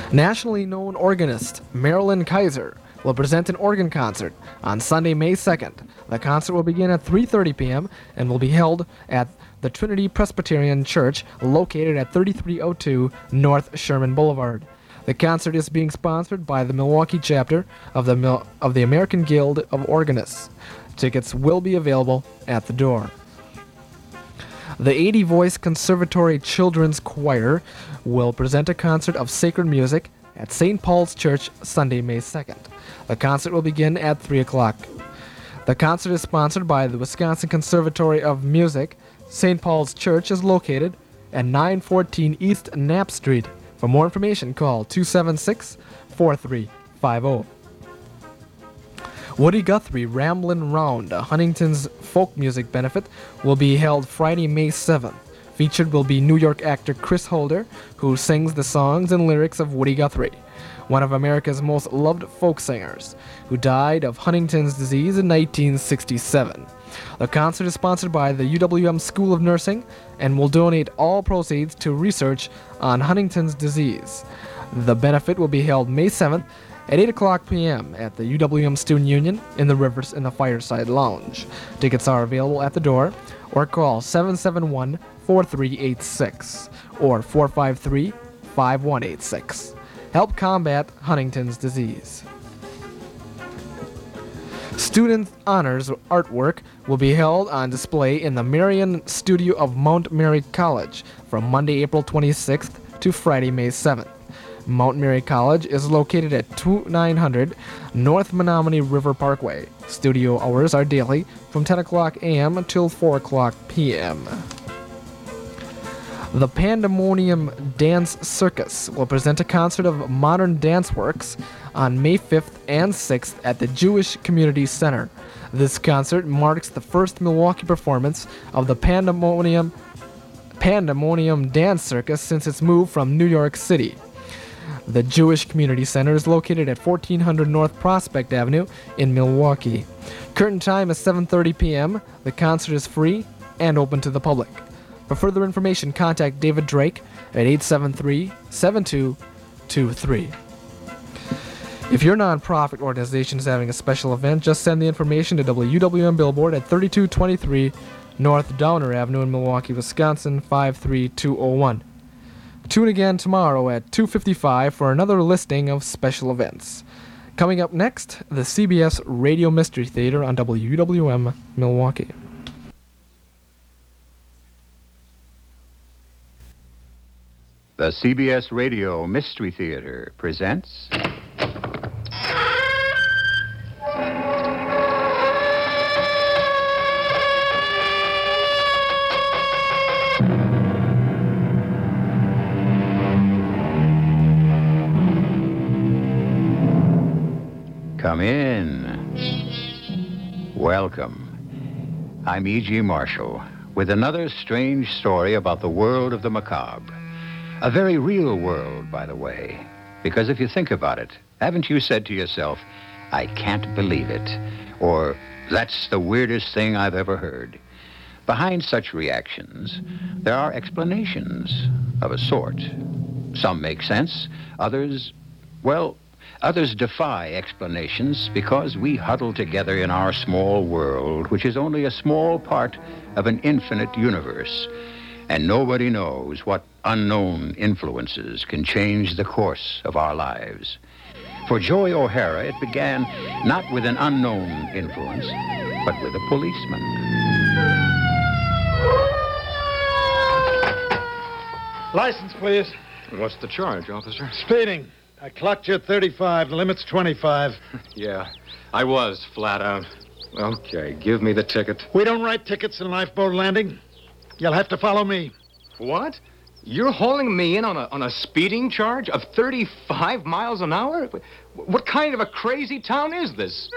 Nationally known organist Marilyn Kaiser will present an organ concert on Sunday, May 2nd. The concert will begin at 3:30 p.m. and will be held at the Trinity Presbyterian Church located at 3302 North Sherman Boulevard. The concert is being sponsored by the Milwaukee chapter of the American Guild of Organists. Tickets will be available at the door. The 80-voice Conservatory Children's Choir will present a concert of sacred music at St. Paul's Church Sunday, May 2nd. The concert will begin at 3 o'clock. The concert is sponsored by the Wisconsin Conservatory of Music. St. Paul's Church is located at 914 East Knapp Street. For more information, call 276-4350. Woody Guthrie Ramblin' Round, a Huntington's folk music benefit, will be held Friday, May 7th. Featured will be New York actor Chris Holder, who sings the songs and lyrics of Woody Guthrie, one of America's most loved folk singers, who died of Huntington's disease in 1967. The concert is sponsored by the UWM School of Nursing and will donate all proceeds to research on Huntington's disease. The benefit will be held May 7th at 8 o'clock p.m. at the UWM Student Union in the Fireside Lounge. Tickets are available at the door or call 771-4386 or 453-5186. Help combat Huntington's disease. Student Honors artwork will be held on display in the Marion Studio of Mount Mary College from Monday, April 26th to Friday, May 7th. Mount Mary College is located at 2900 North Menominee River Parkway. Studio hours are daily from 10 o'clock a.m. until 4 o'clock p.m. The Pandemonium Dance Circus will present a concert of modern dance works on May 5th and 6th at the Jewish Community Center. This concert marks the first Milwaukee performance of the Pandemonium Dance Circus since its move from New York City. The Jewish Community Center is located at 1400 North Prospect Avenue in Milwaukee. Curtain time is 7:30 p.m. The concert is free and open to the public. For further information, contact David Drake at 873-7223. If your nonprofit organization is having a special event, just send the information to WWM Billboard at 3223 North Downer Avenue in Milwaukee, Wisconsin, 53201. Tune again tomorrow at 2:55 for another listing of special events. Coming up next, the CBS Radio Mystery Theater on WWM Milwaukee. The CBS Radio Mystery Theater presents... Come in. Welcome. I'm E.G. Marshall with another strange story about the world of the macabre. A very real world, by the way, because if you think about it, haven't you said to yourself, I can't believe it, or that's the weirdest thing I've ever heard? Behind such reactions, there are explanations of a sort. Some make sense, others defy explanations because we huddle together in our small world, which is only a small part of an infinite universe. And nobody knows what unknown influences can change the course of our lives. For Joy O'Hara, it began not with an unknown influence, but with a policeman. License, please. What's the charge, officer? Speeding. I clocked you at 35. The limit's 25. Yeah, I was flat out. Okay, give me the ticket. We don't write tickets in lifeboat landing. You'll have to follow me. What? You're hauling me in on a speeding charge of 35 miles an hour? What kind of a crazy town is this?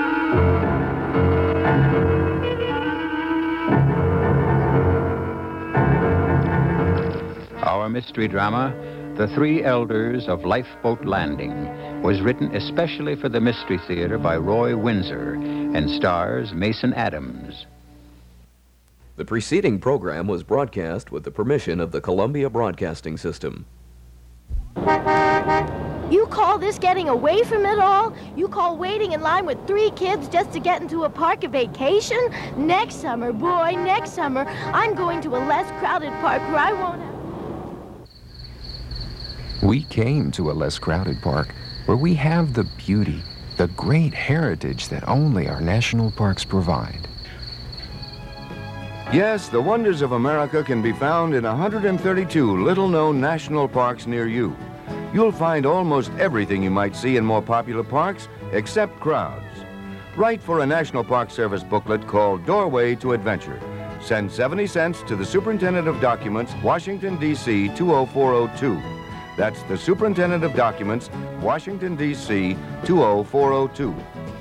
Our mystery drama, The Three Elders of Lifeboat Landing, was written especially for the Mystery Theater by Roy Windsor and stars Mason Adams. The preceding program was broadcast with the permission of the Columbia Broadcasting System. You call this getting away from it all? You call waiting in line with 3 kids just to get into a park a vacation? Next summer, boy, next summer, I'm going to a less crowded park where I won't have... We came to a less crowded park where we have the beauty, the great heritage that only our national parks provide. Yes, the wonders of America can be found in 132 little-known national parks near you. You'll find almost everything you might see in more popular parks, except crowds. Write for a National Park Service booklet called Doorway to Adventure. Send 70 cents to the Superintendent of Documents, Washington, D.C. 20402. That's the Superintendent of Documents, Washington, D.C. 20402.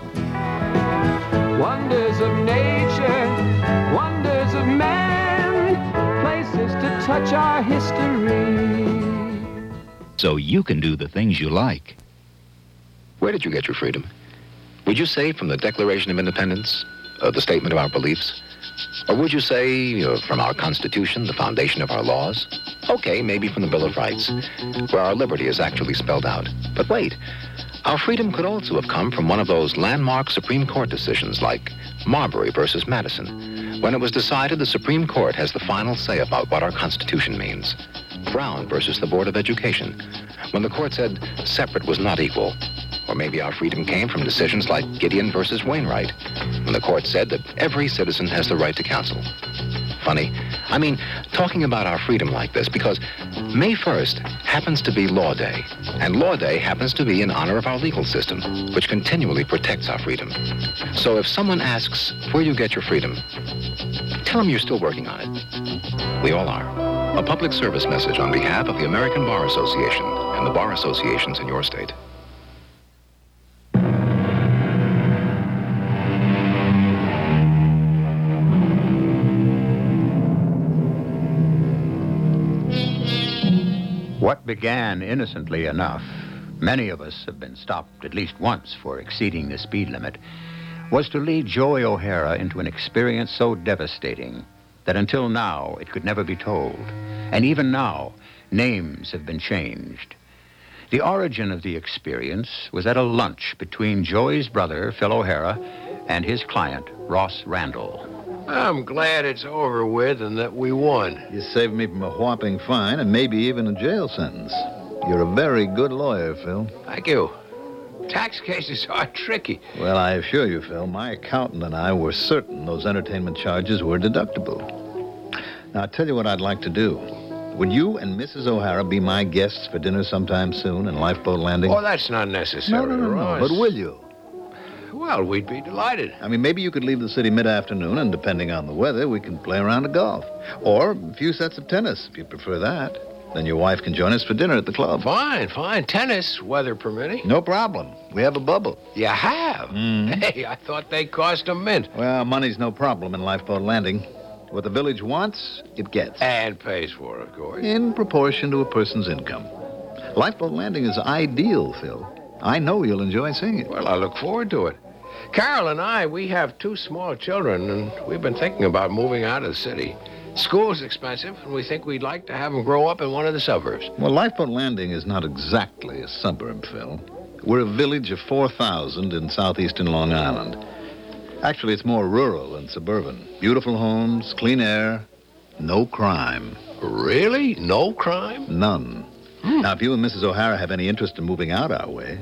Wonders of nature, wonders of man, places to touch our history. So you can do the things you like. Where did you get your freedom? Would you say from the Declaration of Independence, the statement of our beliefs? Or would you say from our Constitution, the foundation of our laws? Okay, maybe from the Bill of Rights, where our liberty is actually spelled out. But wait, our freedom could also have come from one of those landmark Supreme Court decisions like Marbury versus Madison, when it was decided the Supreme Court has the final say about what our Constitution means. Brown versus the Board of Education, when the court said separate was not equal. Or maybe our freedom came from decisions like Gideon versus Wainwright, when the court said that every citizen has the right to counsel. Funny. I mean, talking about our freedom like this, because May 1st happens to be Law Day, and Law Day happens to be in honor of our legal system, which continually protects our freedom. So if someone asks where you get your freedom, tell them you're still working on it. We all are. A public service message on behalf of the American Bar Association and the bar associations in your state. What began innocently enough, many of us have been stopped at least once for exceeding the speed limit, was to lead Joey O'Hara into an experience so devastating that until now it could never be told. And even now, names have been changed. The origin of the experience was at a lunch between Joey's brother, Phil O'Hara, and his client, Ross Randall. I'm glad it's over with and that we won. You saved me from a whopping fine and maybe even a jail sentence. You're a very good lawyer, Phil. Thank you. Tax cases are tricky. Well, I assure you, Phil, my accountant and I were certain those entertainment charges were deductible. Now, I'll tell you what I'd like to do. Would you and Mrs. O'Hara be my guests for dinner sometime soon in Lifeboat Landing? Oh, that's not necessary, No. Ross. But will you? Well, we'd be delighted. I mean, maybe you could leave the city mid-afternoon, and depending on the weather, we can play around a golf. Or a few sets of tennis, if you prefer that. Then your wife can join us for dinner at the club. Fine. Tennis, weather permitting. No problem. We have a bubble. You have? Mm-hmm. Hey, I thought they cost a mint. Well, money's no problem in Lifeboat Landing. What the village wants, it gets. And pays for, of course. In proportion to a person's income. Lifeboat Landing is ideal, Phil. I know you'll enjoy seeing it. Well, I look forward to it. Carol and I, we have 2 small children, and we've been thinking about moving out of the city. School's expensive, and we think we'd like to have them grow up in one of the suburbs. Well, Lifeboat Landing is not exactly a suburb, Phil. We're a village of 4,000 in southeastern Long Island. Actually, it's more rural than suburban. Beautiful homes, clean air, no crime. Really? No crime? None. Now, if you and Mrs. O'Hara have any interest in moving out our way,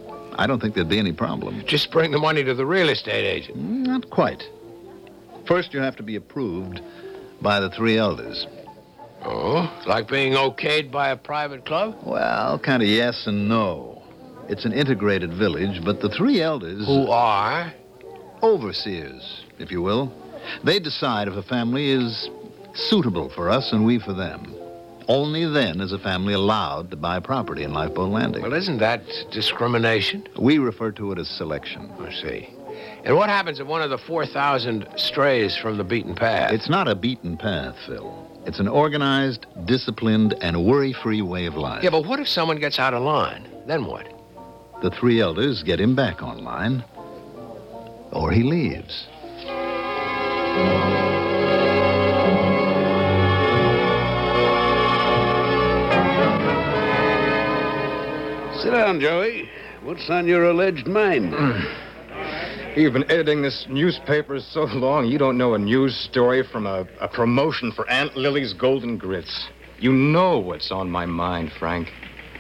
I don't think there'd be any problem. Just bring the money to the real estate agent. Not quite. First, you have to be approved by the 3 elders. Oh, like being okayed by a private club? Well, kind of yes and no. It's an integrated village, but the 3 elders... Who are? Overseers, if you will. They decide if a family is suitable for us and we for them. Only then is a family allowed to buy property in Lifeboat Landing. Well, isn't that discrimination? We refer to it as selection. I see. And what happens if one of the 4,000 strays from the beaten path? It's not a beaten path, Phil. It's an organized, disciplined, and worry-free way of life. Yeah, but what if someone gets out of line? Then what? The 3 elders get him back on line, or he leaves. Sit down, on, Joey. What's on your alleged mind? You've been editing this newspaper so long, you don't know a news story from a promotion for Aunt Lily's Golden Grits. You know what's on my mind, Frank.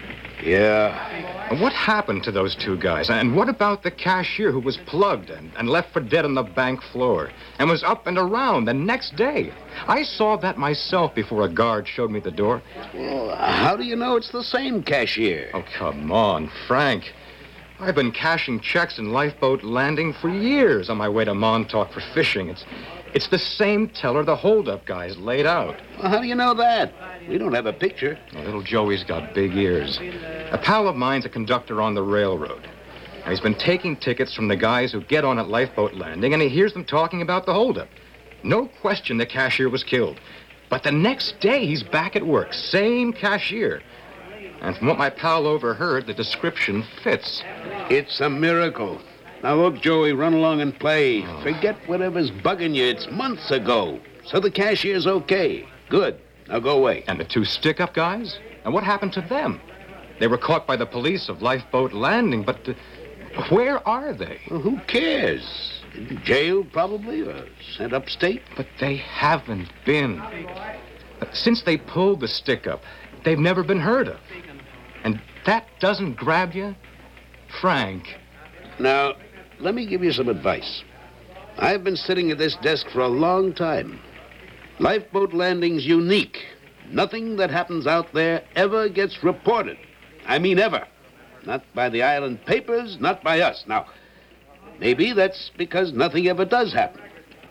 Yeah. What happened to those two guys? And what about the cashier who was plugged and left for dead on the bank floor and was up and around the next day? I saw that myself before a guard showed me the door. Well, how do you know it's the same cashier? Oh, come on, Frank. I've been cashing checks in Lifeboat Landing for years on my way to Montauk for fishing. It's the same teller the holdup guys laid out. Well, how do you know that? We don't have a picture. Well, little Joey's got big ears. A pal of mine's a conductor on the railroad. Now, he's been taking tickets from the guys who get on at Lifeboat Landing, and he hears them talking about the holdup. No question the cashier was killed. But the next day, he's back at work. Same cashier. And from what my pal overheard, the description fits. It's a miracle. Now, look, Joey, run along and play. Forget whatever's bugging you. It's months ago. So the cashier's okay. Good. Now go away. And the two stick-up guys? And what happened to them? They were caught by the police of Lifeboat Landing, but where are they? Well, who cares? In jail, probably, or sent upstate? But they haven't been. Since they pulled the stick-up, they've never been heard of. And that doesn't grab you? Frank. Now, let me give you some advice. I've been sitting at this desk for a long time. Lifeboat Landing's unique. Nothing that happens out there ever gets reported. I mean ever. Not by the island papers, not by us. Now, maybe that's because nothing ever does happen.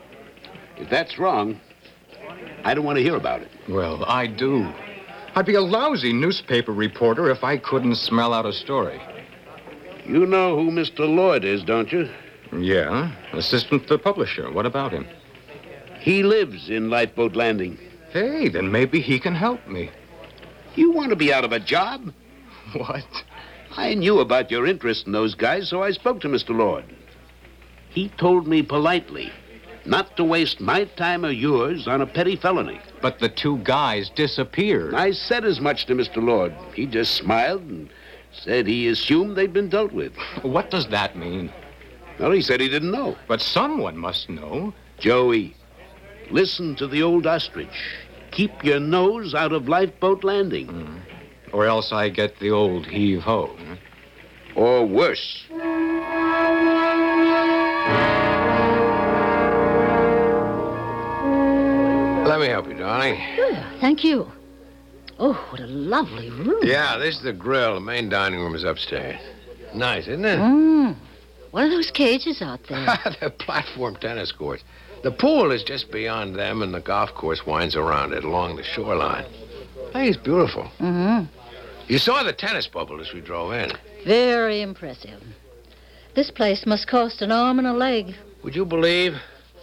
If that's wrong, I don't want to hear about it. Well, I do. I'd be a lousy newspaper reporter if I couldn't smell out a story. You know who Mr. Lloyd is, don't you? Yeah, assistant to the publisher. What about him? He lives in Lifeboat Landing. Hey, then maybe he can help me. You want to be out of a job? What? I knew about your interest in those guys, so I spoke to Mr. Lloyd. He told me politely not to waste my time or yours on a petty felony. But the two guys disappeared. I said as much to Mr. Lloyd. He just smiled and said he assumed they'd been dealt with. What does that mean? Well, he said he didn't know. But someone must know. Joey, listen to the old ostrich. Keep your nose out of Lifeboat Landing. Or else I get the old heave-ho. Or worse. Let me help you, darling. Thank you. Oh, what a lovely room. Yeah, this is the grill. The main dining room is upstairs. Nice, isn't it? What are those cages out there? They're platform tennis courts. The pool is just beyond them, and the golf course winds around it along the shoreline. Hey, it's beautiful. You saw the tennis bubble as we drove in. Very impressive. This place must cost an arm and a leg. Would you believe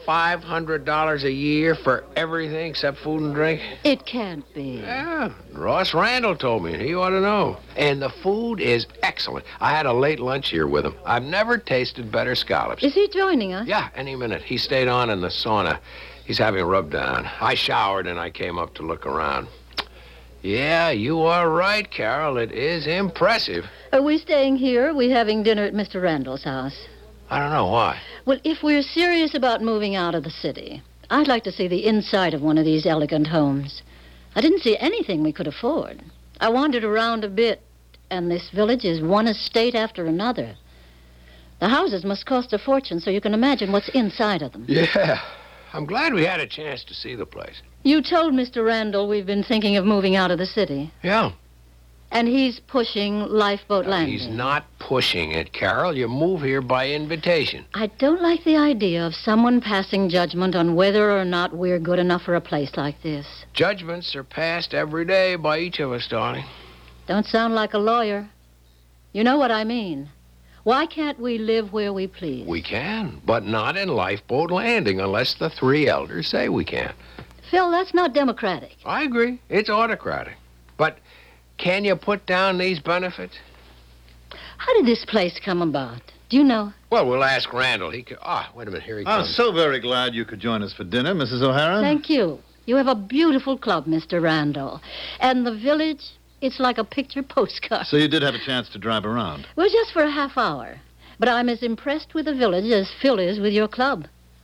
$500 a year for everything except food and drink? It can't be. Yeah, Ross Randall told me. He ought to know. And the food is excellent. I had a late lunch here with him. I've never tasted better scallops. Is he joining us? Yeah, any minute. He stayed on in the sauna. He's having a rub down. I showered and I came up to look around. Yeah, you are right, Carol. It is impressive. Are we staying here? Are we having dinner at Mr. Randall's house? I don't know why. Well, if we're serious about moving out of the city, I'd like to see the inside of one of these elegant homes. I didn't see anything we could afford. I wandered around a bit, and this village is one estate after another. The houses must cost a fortune, so you can imagine what's inside of them. Yeah. I'm glad we had a chance to see the place. You told Mr. Randall we've been thinking of moving out of the city. Yeah. And he's pushing Lifeboat Landing. He's not pushing it, Carol. You move here by invitation. I don't like the idea of someone passing judgment on whether or not we're good enough for a place like this. Judgments are passed every day by each of us, darling. Don't sound like a lawyer. You know what I mean. Why can't we live where we please? We can, but not in Lifeboat Landing unless the three elders say we can. Phil, that's not democratic. I agree. It's autocratic. But can you put down these benefits? How did this place come about? Do you know? Well, we'll ask Randall. He could... wait a minute. Here he I'm comes. so very glad you could join us for dinner, Mrs. O'Hara. Thank you. You have a beautiful club, Mr. Randall. And the village, It's like a picture postcard. So you did have a chance to drive around? Well, just for a half hour. But I'm as impressed with the village as Phil is with your club.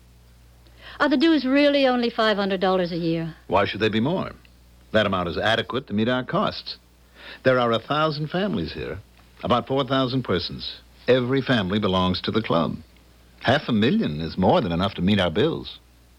Are the dues really only $500 a year? Why should they be more? That amount is adequate to meet our costs. There are 1,000 families here, about 4,000 persons. Every family belongs to the club. 500,000 is more than enough to meet our bills.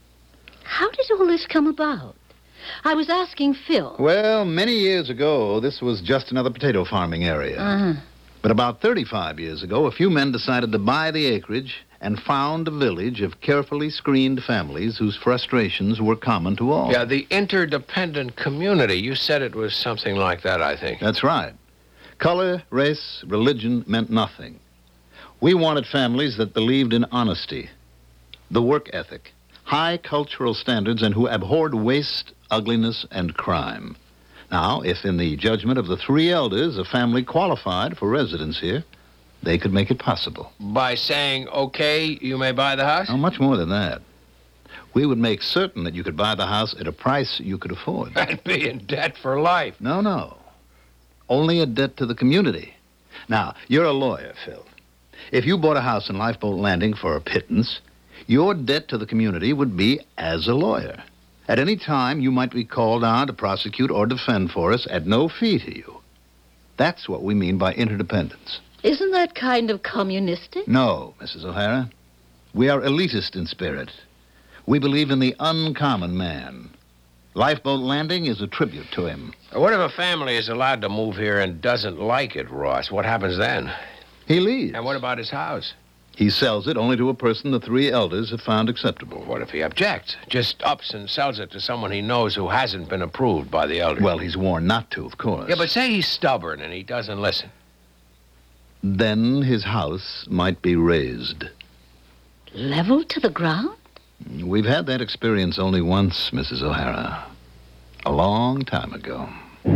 How did all this come about? I was asking Phil. Well, many years ago, this was just another potato farming area. Uh-huh. But about 35 years ago, a few men decided to buy the acreage and found a village of carefully screened families whose frustrations were common to all. Yeah, the interdependent community. You said it was something like that, I think. That's right. Color, race, religion meant nothing. We wanted families that believed in honesty, the work ethic, high cultural standards, and who abhorred waste, ugliness, and crime. Now, if in the judgment of the three elders a family qualified for residence here, they could make it possible. By saying, okay, you may buy the house? Oh, much more than that. We would make certain that you could buy the house at a price you could afford. And be in debt for life. No. Only a debt to the community. Now, you're a lawyer, Phil. If you bought a house in Lifeboat Landing for a pittance, your debt to the community would be as a lawyer. At any time, you might be called on to prosecute or defend for us at no fee to you. That's what we mean by interdependence. Isn't that kind of communistic? No, Mrs. O'Hara. We are elitist in spirit. We believe in the uncommon man. Lifeboat Landing is a tribute to him. What if a family is allowed to move here and doesn't like it, Ross? What happens then? He leaves. And what about his house? He sells it only to a person the three elders have found acceptable. What if he objects? Just ups and sells it to someone he knows who hasn't been approved by the elders. Well, he's warned not to, of course. Yeah, but say he's stubborn and he doesn't listen. Then his house might be razed. Leveled to the ground? We've had that experience only once, Mrs. O'Hara. A long time ago.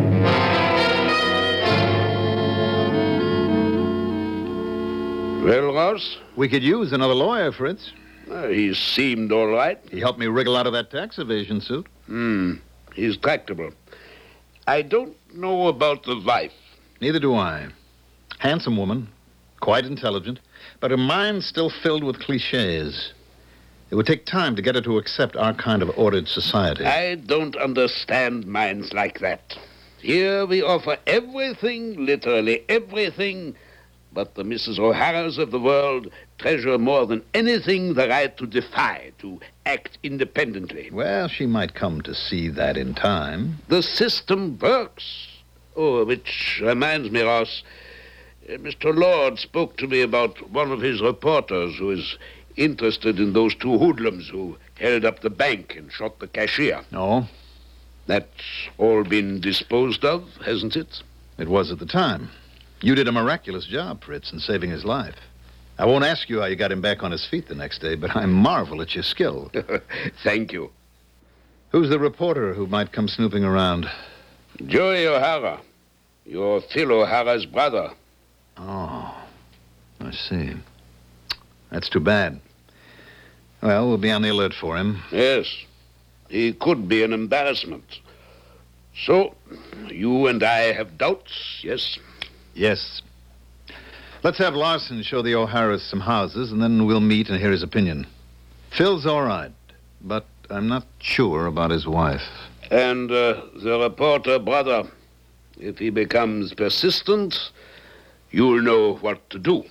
Well, Ross? We could use another lawyer, Fritz. He seemed all right. He helped me wriggle out of that tax evasion suit. He's tractable. I don't know about the wife. Neither do I. Handsome woman, quite intelligent, but her mind's still filled with cliches. It would take time to get her to accept our kind of ordered society. I don't understand minds like that. Here we offer everything, literally everything, but the Mrs. O'Haras of the world treasure more than anything the right to defy, to act independently. Well, she might come to see that in time. The system works. Oh, which reminds me, Ross, Mr. Lord spoke to me about one of his reporters who is interested in those two hoodlums who held up the bank and shot the cashier. Oh? That's all been disposed of, hasn't it? It was at the time. You did a miraculous job, Fritz, in saving his life. I won't ask you how you got him back on his feet the next day, but I marvel at your skill. Thank you. Who's the reporter who might come snooping around? Joey O'Hara, your Phil O'Hara's brother. Oh, I see. That's too bad. Well, we'll be on the alert for him. Yes. He could be an embarrassment. So, you and I have doubts, yes? Yes. Let's have Larson show the O'Haras some houses, and then we'll meet and hear his opinion. Phil's all right, but I'm not sure about his wife. And the reporter brother, if he becomes persistent, you'll know what to do.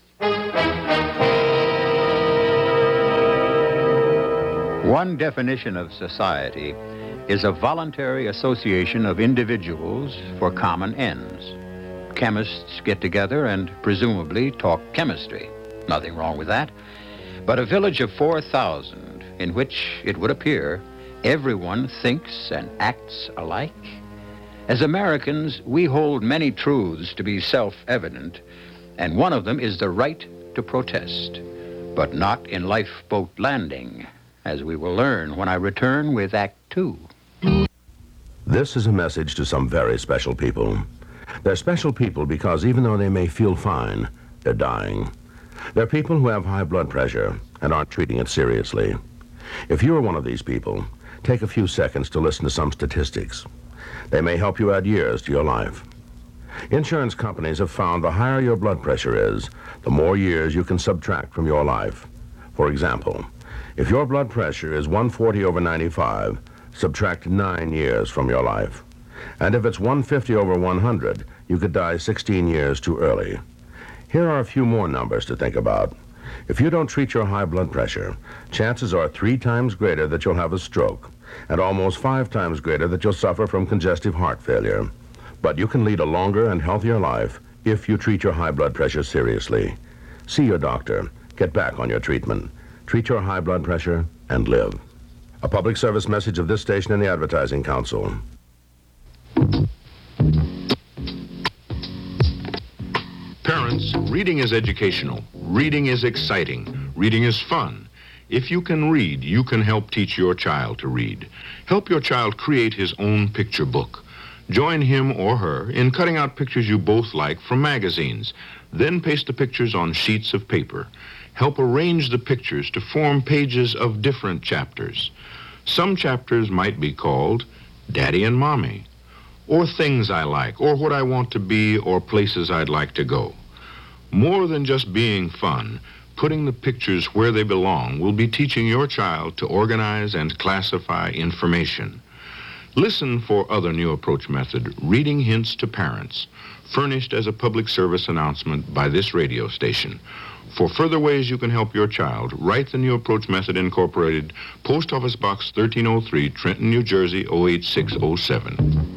One definition of society is a voluntary association of individuals for common ends. Chemists get together and presumably talk chemistry. Nothing wrong with that. But a village of 4,000 in which, it would appear, everyone thinks and acts alike. As Americans, we hold many truths to be self-evident, and one of them is the right to protest, but not in Lifeboat Landing, as we will learn when I return with Act 2. This is a message to some very special people. They're special people because even though they may feel fine, they're dying. They're people who have high blood pressure and aren't treating it seriously. If you're one of these people, take a few seconds to listen to some statistics. They may help you add years to your life. Insurance companies have found the higher your blood pressure is, the more years you can subtract from your life. For example, if your blood pressure is 140/95, subtract 9 years from your life. And if it's 150/100, you could die 16 years too early. Here are a few more numbers to think about. If you don't treat your high blood pressure, chances are 3 times greater that you'll have a stroke, and almost 5 times greater that you'll suffer from congestive heart failure. But you can lead a longer and healthier life if you treat your high blood pressure seriously. See your doctor. Get back on your treatment. Treat your high blood pressure and live. A public service message of this station and the Advertising Council. Parents, reading is educational. Reading is exciting. Reading is fun. If you can read, you can help teach your child to read. Help your child create his own picture book. Join him or her in cutting out pictures you both like from magazines. Then paste the pictures on sheets of paper. Help arrange the pictures to form pages of different chapters. Some chapters might be called Daddy and Mommy, or Things I Like, or What I Want to Be, or Places I'd Like to Go. More than just being fun, putting the pictures where they belong will be teaching your child to organize and classify information. Listen for other New Approach Method, Reading Hints to Parents, furnished as a public service announcement by this radio station. For further ways you can help your child, write the New Approach Method Incorporated, Post Office Box 1303, Trenton, New Jersey, 08607.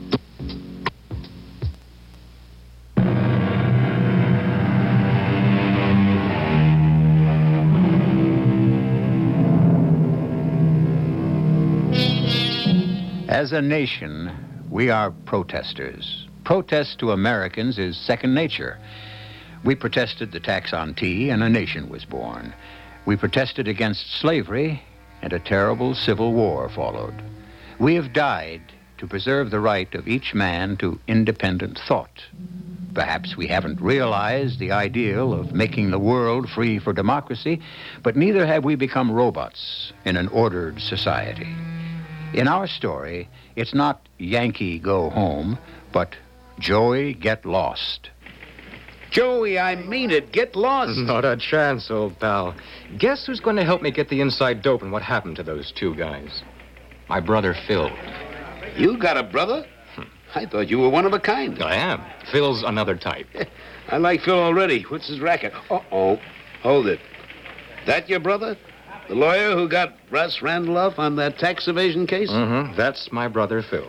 As a nation, we are protesters. Protest to Americans is second nature. We protested the tax on tea, and a nation was born. We protested against slavery, and a terrible civil war followed. We have died to preserve the right of each man to independent thought. Perhaps we haven't realized the ideal of making the world free for democracy, but neither have we become robots in an ordered society. In our story, it's not Yankee go home, but Joey get lost. Joey, I mean it. Get lost. Not a chance, old pal. Guess who's going to help me get the inside dope and what happened to those 2 guys? My brother, Phil. You got a brother? I thought you were one of a kind. I am. Phil's another type. I like Phil already. What's his racket? Uh-oh. Hold it. That your brother? The lawyer who got Russ Randolph on that tax evasion case? Mm-hmm. That's my brother, Phil.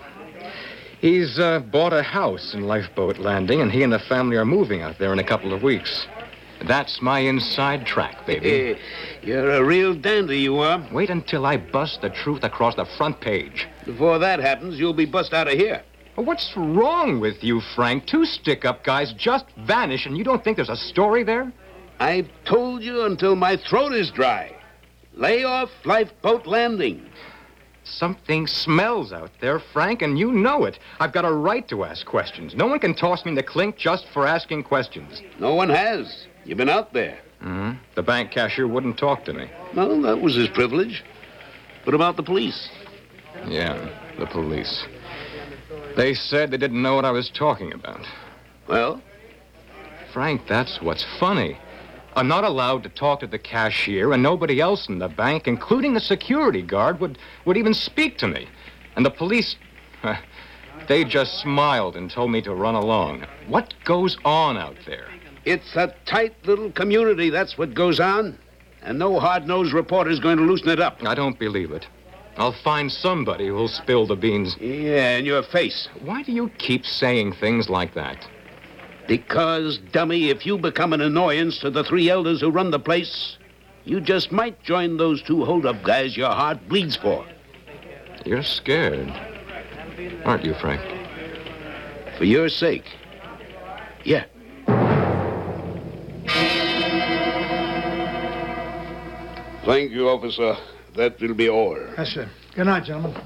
He's bought a house in Lifeboat Landing, and he and the family are moving out there in a couple of weeks. That's my inside track, baby. You're a real dandy, you are. Wait until I bust the truth across the front page. Before that happens, you'll be bust out of here. What's wrong with you, Frank? 2 stick-up guys just vanish, and you don't think there's a story there? I've told you until my throat is dry. Lay off Lifeboat Landing. Something smells out there, Frank, and you know it. I've got a right to ask questions. No one can toss me in the clink just for asking questions. No one has. You've been out there. Mm-hmm. The bank cashier wouldn't talk to me. Well, that was his privilege. What about the police? Yeah, the police. They said they didn't know what I was talking about. Well? Frank, that's what's funny. I'm not allowed to talk to the cashier, and nobody else in the bank, including the security guard, would even speak to me. And the police, they just smiled and told me to run along. What goes on out there? It's a tight little community, that's what goes on. And no hard-nosed reporter's going to loosen it up. I don't believe it. I'll find somebody who'll spill the beans. Yeah, in your face. Why do you keep saying things like that? Because, dummy, if you become an annoyance to the 3 elders who run the place, you just might join those 2 hold-up guys your heart bleeds for. You're scared, aren't you, Frank? For your sake. Yeah. Thank you, officer. That will be all. Yes, sir. Good night, gentlemen.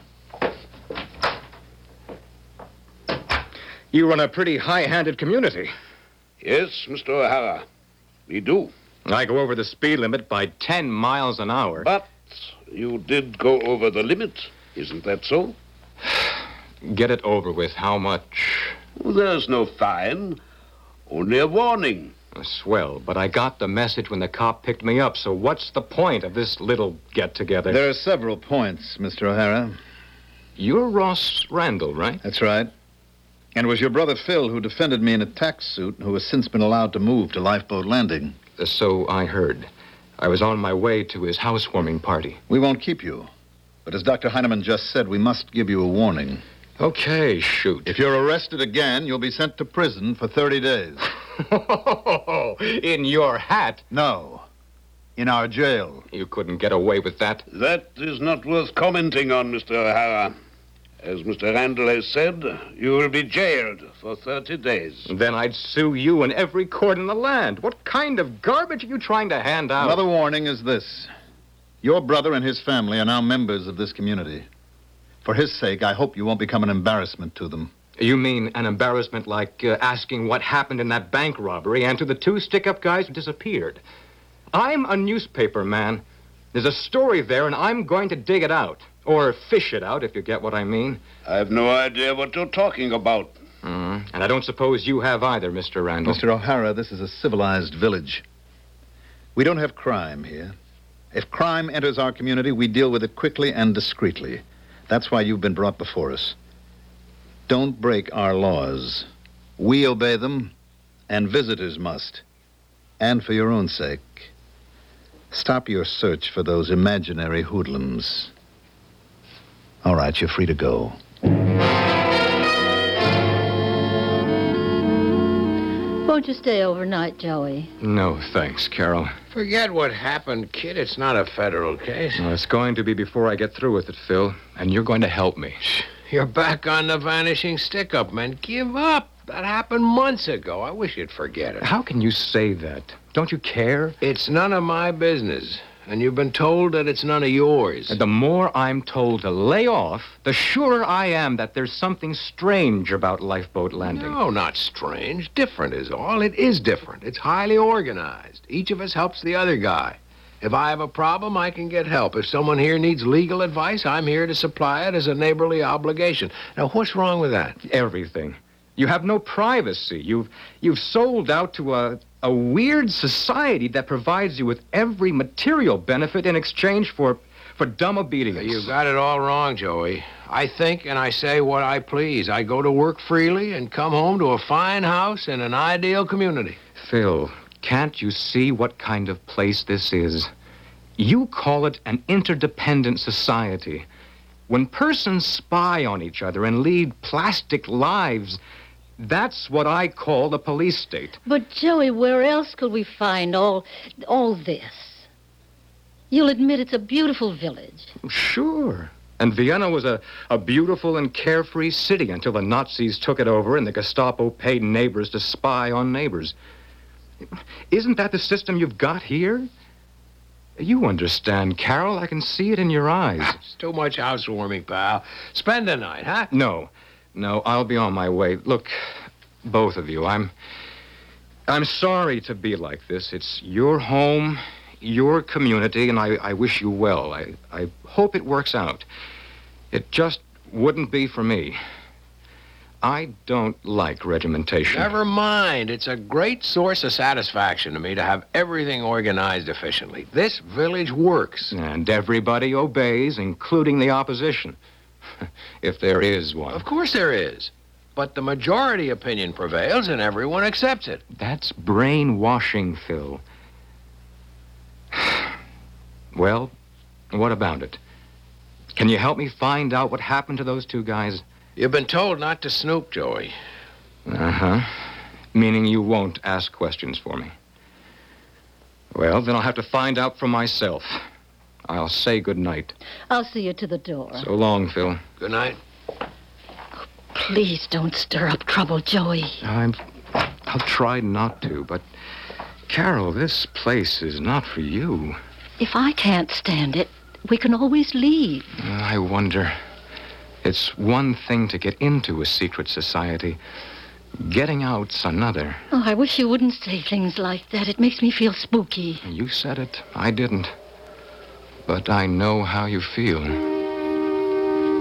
You run a pretty high-handed community. Yes, Mr. O'Hara. We do. I go over the speed limit by 10 miles an hour. But you did go over the limit Isn't that so? Get it over with. How much? Well, there's no fine. Only a warning. Swell, but I got the message when the cop picked me up, so what's the point of this little get-together? There are several points, Mr. O'Hara. You're Ross Randall, right? That's right. And it was your brother Phil who defended me in a tax suit, who has since been allowed to move to Lifeboat Landing. So I heard. I was on my way to his housewarming party. We won't keep you. But as Dr. Heinemann just said, we must give you a warning. Okay, shoot. If you're arrested again, you'll be sent to prison for 30 days. In your hat? No. In our jail. You couldn't get away with that. That is not worth commenting on, Mr. O'Hara. As Mr. Randall has said, you will be jailed for 30 days. Then I'd sue you in every court in the land. What kind of garbage are you trying to hand out? Another warning is this. Your brother and his family are now members of this community. For his sake, I hope you won't become an embarrassment to them. You mean an embarrassment like asking what happened in that bank robbery and to the two stick-up guys who disappeared? I'm a newspaper man. There's a story there, and I'm going to dig it out. Or fish it out, if you get what I mean. I have no idea what you're talking about. And I don't suppose you have either, Mr. Randall. Mr. O'Hara, this is a civilized village. We don't have crime here. If crime enters our community, we deal with it quickly and discreetly. That's why you've been brought before us. Don't break our laws. We obey them, and visitors must. And for your own sake, stop your search for those imaginary hoodlums. All right, you're free to go. Won't you stay overnight, Joey? No, thanks, Carol. Forget what happened, kid. It's not a federal case. Well, it's going to be before I get through with it, Phil. And you're going to help me. You're back on the vanishing stick-up, man. Give up. That happened months ago. I wish you'd forget it. How can you say that? Don't you care? It's none of my business. And you've been told that it's none of yours. And the more I'm told to lay off, the surer I am that there's something strange about Lifeboat Landing. No, not strange. Different is all. It is different. It's highly organized. Each of us helps the other guy. If I have a problem, I can get help. If someone here needs legal advice, I'm here to supply it as a neighborly obligation. Now, what's wrong with that? Everything. You have no privacy. You've sold out to a weird society that provides you with every material benefit in exchange for dumb obedience. You got it all wrong, Joey. I think and I say what I please. I go to work freely and come home to a fine house in an ideal community. Phil, can't you see what kind of place this is? You call it an interdependent society. When persons spy on each other and lead plastic lives, that's what I call the police state. But, Joey, where else could we find all this? You'll admit it's a beautiful village. Sure. And Vienna was a beautiful and carefree city until the Nazis took it over and the Gestapo paid neighbors to spy on neighbors. Isn't that the system you've got here? You understand, Carol. I can see it in your eyes. It's too much housewarming, pal. Spend the night, huh? No, I'll be on my way. Look, both of you, I'm sorry to be like this. It's your home, your community, and I wish you well. I hope it works out. It just wouldn't be for me. I don't like regimentation. Never mind. It's a great source of satisfaction to me to have everything organized efficiently. This village works. And everybody obeys, including the opposition. If there is one. Of course there is. But the majority opinion prevails and everyone accepts it. That's brainwashing, Phil. Well, what about it? Can you help me find out what happened to those two guys? You've been told not to snoop, Joey. Uh-huh. Meaning you won't ask questions for me. Well, then I'll have to find out for myself. I'll say good night. I'll see you to the door. So long, Phil. Good night. Please don't stir up trouble, Joey. I'll try not to, but Carol, this place is not for you. If I can't stand it, we can always leave. I wonder. It's one thing to get into a secret society. Getting out's another. Oh, I wish you wouldn't say things like that. It makes me feel spooky. You said it. I didn't. But I know how you feel.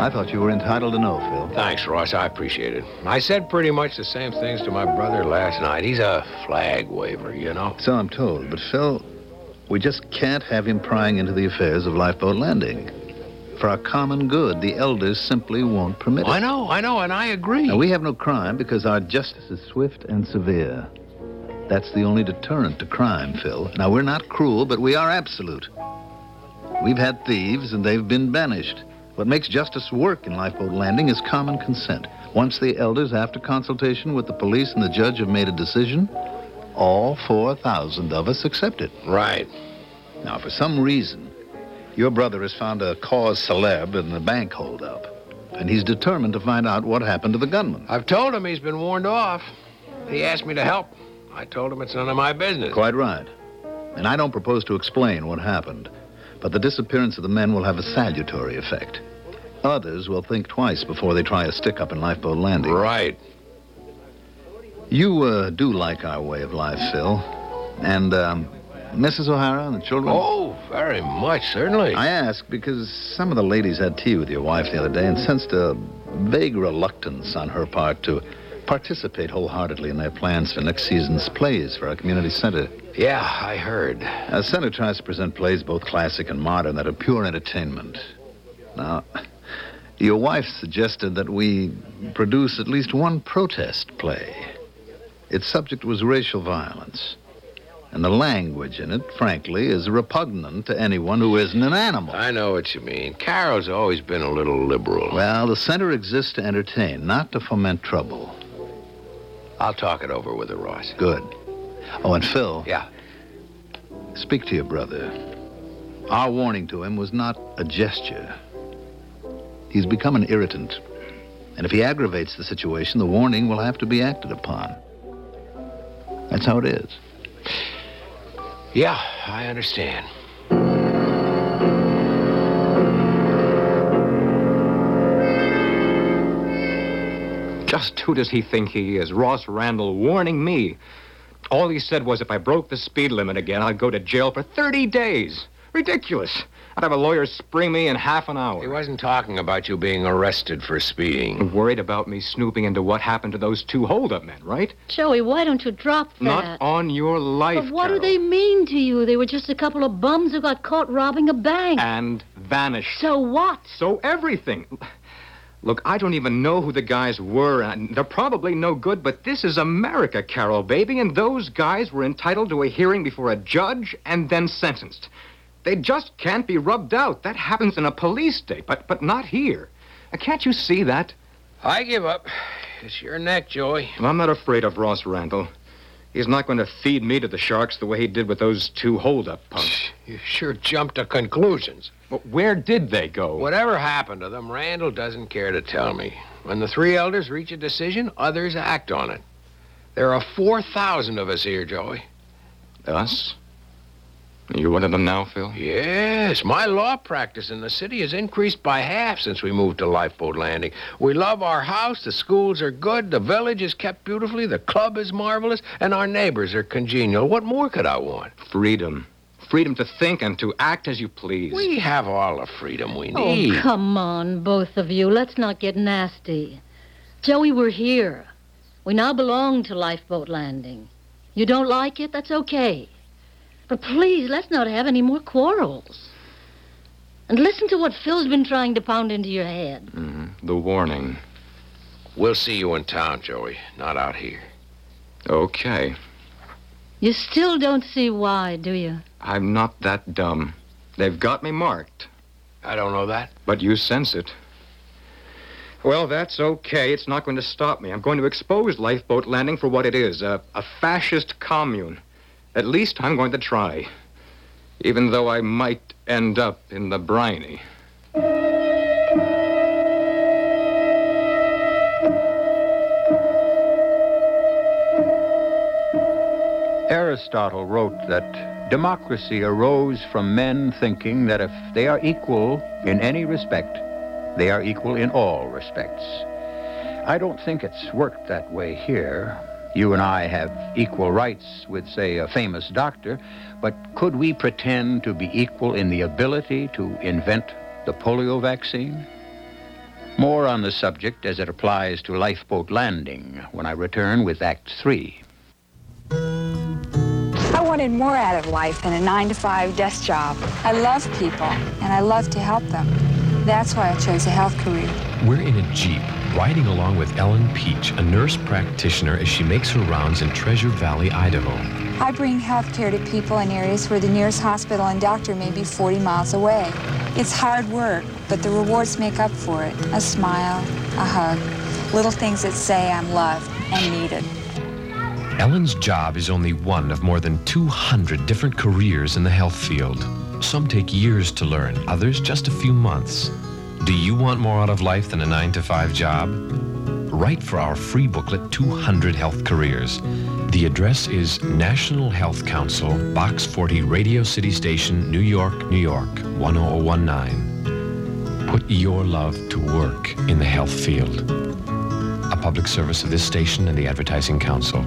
I thought you were entitled to know, Phil. Thanks, Ross. I appreciate it. I said pretty much the same things to my brother last night. He's a flag waver, you know. So I'm told. But, Phil, we just can't have him prying into the affairs of Lifeboat Landing. For our common good, the elders simply won't permit it. I know, and I agree. Now, we have no crime because our justice is swift and severe. That's the only deterrent to crime, Phil. Now, we're not cruel, but we are absolute. We've had thieves, and they've been banished. What makes justice work in Lifeboat Landing is common consent. Once the elders, after consultation with the police and the judge, have made a decision, all 4,000 of us accept it. Right. Now, for some reason, your brother has found a cause célèbre in the bank holdup, and he's determined to find out what happened to the gunman. I've told him he's been warned off. He asked me to help. I told him it's none of my business. Quite right. And I don't propose to explain what happened, but the disappearance of the men will have a salutary effect. Others will think twice before they try a stick-up in Lifeboat Landing. Right. You do like our way of life, Phil. And, Mrs. O'Hara and the children? Oh, very much, certainly. I ask because some of the ladies had tea with your wife the other day and sensed a vague reluctance on her part to participate wholeheartedly in their plans for next season's plays for our community center. Yeah, I heard. The center tries to present plays both classic and modern that are pure entertainment. Now, your wife suggested that we produce at least one protest play. Its subject was racial violence. And the language in it, frankly, is repugnant to anyone who isn't an animal. I know what you mean. Carol's always been a little liberal. Well, the center exists to entertain, not to foment trouble. I'll talk it over with her, Ross. Good. Oh, and Phil. Yeah? Speak to your brother. Our warning to him was not a gesture. He's become an irritant. And if he aggravates the situation, the warning will have to be acted upon. That's how it is. Yeah, I understand. Just who does he think he is? Ross Randall warning me. All he said was if I broke the speed limit again, I'd go to jail for 30 days. Ridiculous. I'd have a lawyer spring me in half an hour. He wasn't talking about you being arrested for speeding. Worried about me snooping into what happened to those two hold-up men, right? Joey, why don't you drop that? Not on your life, But what Carol. do they mean to you? They were just a couple of bums who got caught robbing a bank. And vanished. So what? So everything. Look, I don't even know who the guys were, and they're probably no good, but this is America, Carol, baby, and those guys were entitled to a hearing before a judge and then sentenced. They just can't be rubbed out. That happens in a police state, but not here. Can't you see that? I give up. It's your neck, Joey. I'm not afraid of Ross Randall. He's not going to feed me to the sharks the way he did with those two hold-up punks. You sure jumped to conclusions. But where did they go? Whatever happened to them, Randall doesn't care to tell me. When the three elders reach a decision, others act on it. There are 4,000 of us here, Joey. Us? Are you one of them now, Phil? Yes. My law practice in the city has increased by half since we moved to Lifeboat Landing. We love our house, the schools are good, the village is kept beautifully, the club is marvelous, and our neighbors are congenial. What more could I want? Freedom. Freedom to think and to act as you please. We have all the freedom we need. Oh, come on, both of you. Let's not get nasty. Joey, we're here. We now belong to Lifeboat Landing. You don't like it? That's okay. But please, let's not have any more quarrels. And listen to what Phil's been trying to pound into your head. Mm-hmm. The warning. We'll see you in town, Joey, not out here. Okay. You still don't see why, do you? I'm not that dumb. They've got me marked. I don't know that. But you sense it. Well, that's okay. It's not going to stop me. I'm going to expose Lifeboat Landing for what it is, a fascist commune. At least I'm going to try. Even though I might end up in the briny. Aristotle wrote that democracy arose from men thinking that if they are equal in any respect, they are equal in all respects. I don't think it's worked that way here. You and I have equal rights with, say, a famous doctor, but could we pretend to be equal in the ability to invent the polio vaccine? More on the subject as it applies to Lifeboat Landing when I return with Act 3. I wanted more out of life than a 9-to-5 desk job. I love people, and I love to help them. That's why I chose a health career. We're in a Jeep, riding along with Ellen Peach, a nurse practitioner, as she makes her rounds in Treasure Valley, Idaho. I bring health care to people in areas where the nearest hospital and doctor may be 40 miles away. It's hard work, but the rewards make up for it. A smile, a hug, little things that say I'm loved and needed. Ellen's job is only one of more than 200 different careers in the health field. Some take years to learn, others just a few months. Do you want more out of life than a 9-to-5 job? Write for our free booklet, 200 Health Careers. The address is National Health Council, Box 40, Radio City Station, New York, New York, 10019. Put your love to work in the health field. A public service of this station and the Advertising Council.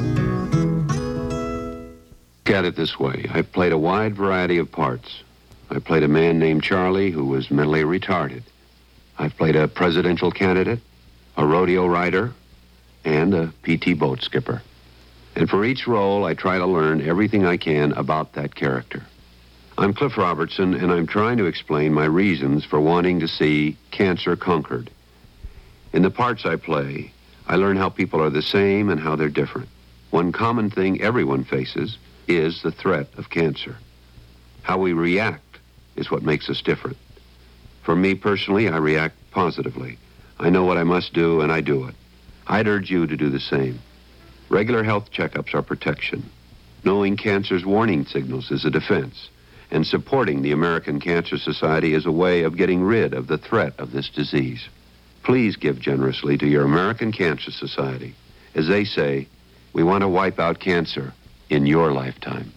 Look at it this way. I played a wide variety of parts. I played a man named Charlie who was mentally retarded. I've played a presidential candidate, a rodeo rider, and a PT boat skipper. And for each role, I try to learn everything I can about that character. I'm Cliff Robertson, and I'm trying to explain my reasons for wanting to see cancer conquered. In the parts I play, I learn how people are the same and how they're different. One common thing everyone faces is the threat of cancer. How we react is what makes us different. For me personally, I react positively. I know what I must do, and I do it. I'd urge you to do the same. Regular health checkups are protection. Knowing cancer's warning signals is a defense. And supporting the American Cancer Society is a way of getting rid of the threat of this disease. Please give generously to your American Cancer Society. As they say, we want to wipe out cancer in your lifetime.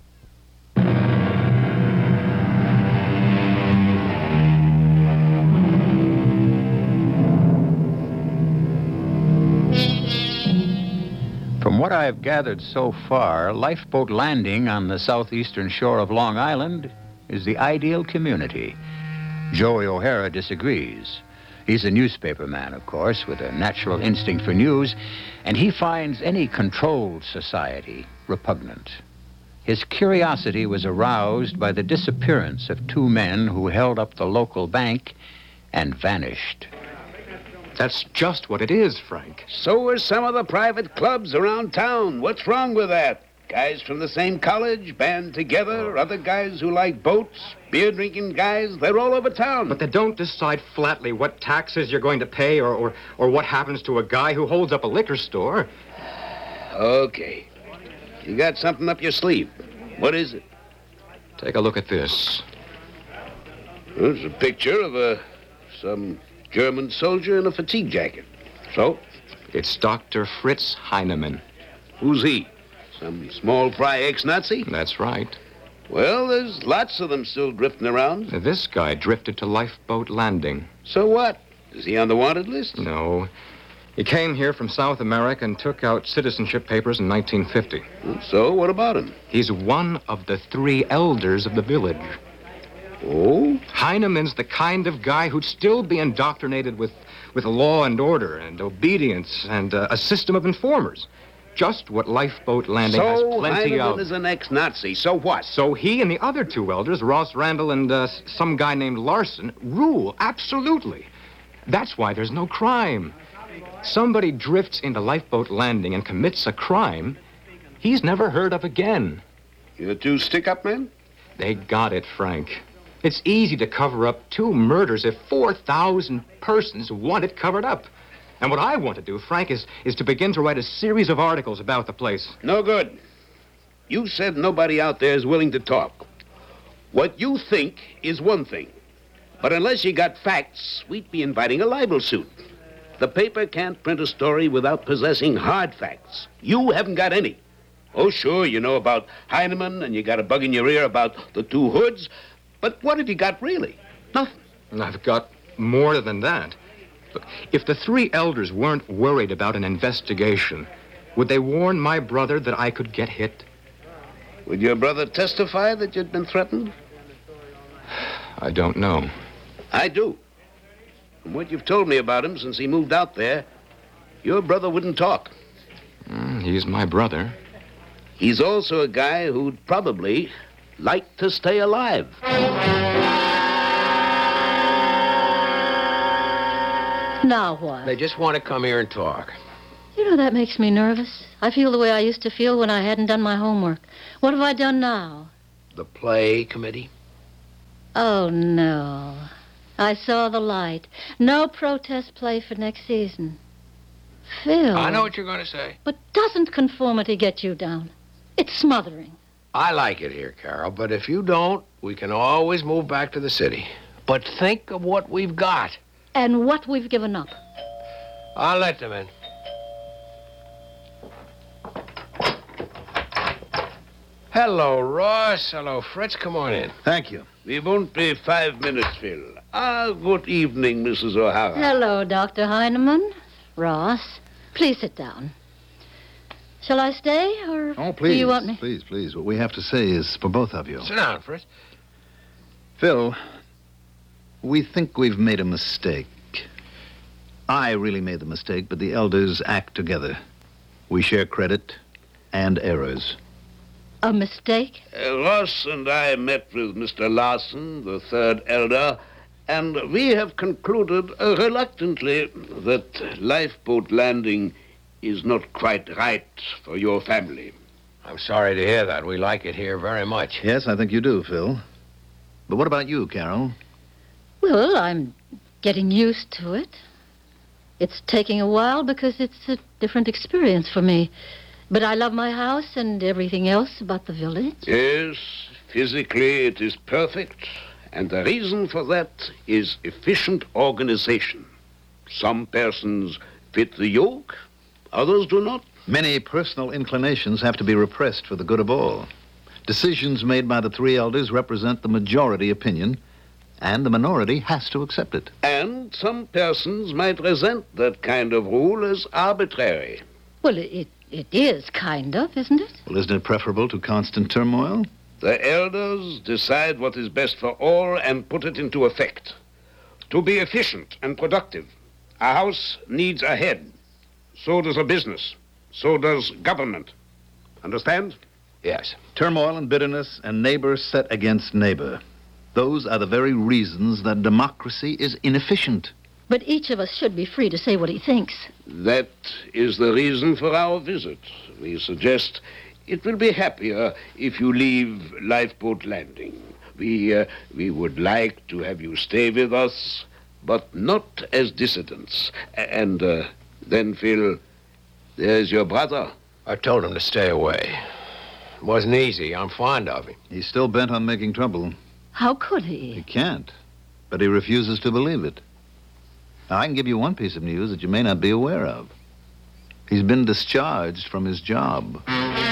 From what I've gathered so far, Lifeboat Landing on the southeastern shore of Long Island is the ideal community. Joey O'Hara disagrees. He's a newspaper man, of course, with a natural instinct for news, and he finds any controlled society repugnant. His curiosity was aroused by the disappearance of two men who held up the local bank and vanished. That's just what it is, Frank. So are some of the private clubs around town. What's wrong with that? Guys from the same college, band together, other guys who like boats, beer-drinking guys, they're all over town. But they don't decide flatly what taxes you're going to pay or what happens to a guy who holds up a liquor store. Okay. You got something up your sleeve. What is it? Take a look at this. There's a picture of some German soldier in a fatigue jacket. So? It's Dr. Fritz Heinemann. Who's he? Some small fry ex-Nazi? That's right. Well, there's lots of them still drifting around. This guy drifted to Lifeboat Landing. So what? Is he on the wanted list? No. He came here from South America and took out citizenship papers in 1950. So what about him? He's one of the 3 elders of the village. Oh? Heinemann's the kind of guy who'd still be indoctrinated with law and order and obedience and a system of informers. Just what Lifeboat Landing has plenty Heinemann of. is an ex-Nazi. So what? So he and the other 2 elders, Ross Randall and some guy named Larson, rule, absolutely. That's why there's no crime. Somebody drifts into Lifeboat Landing and commits a crime he's never heard of again. You 2 stick-up men? They got it, Frank. It's easy to cover up 2 murders if 4,000 persons want it covered up. And what I want to do, Frank, is to begin to write a series of articles about the place. No good. You said nobody out there is willing to talk. What you think is one thing. But unless you got facts, we'd be inviting a libel suit. The paper can't print a story without possessing hard facts. You haven't got any. Oh, sure, you know about Heinemann, and you got a bug in your ear about the 2 hoods. But what have you got really? Nothing. I've got more than that. Look, if the 3 elders weren't worried about an investigation, would they warn my brother that I could get hit? Would your brother testify that you'd been threatened? I don't know. I do. From what you've told me about him since he moved out there, your brother wouldn't talk. He's my brother. He's also a guy who'd probably like to stay alive. Now what? They just want to come here and talk. You know, that makes me nervous. I feel the way I used to feel when I hadn't done my homework. What have I done now? The play committee? Oh, no. I saw the light. No protest play for next season. Phil. I know what you're going to say. But doesn't conformity get you down? It's smothering. I like it here, Carol, but if you don't, we can always move back to the city. But think of what we've got. And what we've given up. I'll let them in. Hello, Ross. Hello, Fritz. Come on in. Thank you. We won't be 5 minutes, Phil. Good evening, Mrs. O'Hara. Hello, Dr. Heinemann. Ross, please sit down. Shall I stay, or Oh, please. do you want me? Please. What we have to say is for both of you. Sit down, Fritz. Phil, we think we've made a mistake. I really made the mistake, but the elders act together. We share credit and errors. A mistake? Ross and I met with Mr. Larson, the third elder, and we have concluded reluctantly that Lifeboat Landing is not quite right for your family. I'm sorry to hear that. We like it here very much. Yes, I think you do, Phil. But what about you, Carol? Well, I'm getting used to it. It's taking a while because it's a different experience for me. But I love my house and everything else about the village. Yes, physically it is perfect, and the reason for that is efficient organization. Some persons fit the yoke, others do not. Many personal inclinations have to be repressed for the good of all. Decisions made by the three elders represent the majority opinion, and the minority has to accept it. And some persons might resent that kind of rule as arbitrary. Well, it is, kind of, isn't it? Well, isn't it preferable to constant turmoil? The elders decide what is best for all and put it into effect. To be efficient and productive, a house needs a head. So does a business. So does government. Understand? Yes. Turmoil and bitterness and neighbor set against neighbor. Those are the very reasons that democracy is inefficient. But each of us should be free to say what he thinks. That is the reason for our visit. We suggest it will be happier if you leave Lifeboat Landing. We would like to have you stay with us, but not as dissidents. And then, Phil, there's your brother. I told him to stay away. It wasn't easy. I'm fond of him. He's still bent on making trouble. How could he? He can't, but he refuses to believe it. Now, I can give you one piece of news that you may not be aware of. He's been discharged from his job.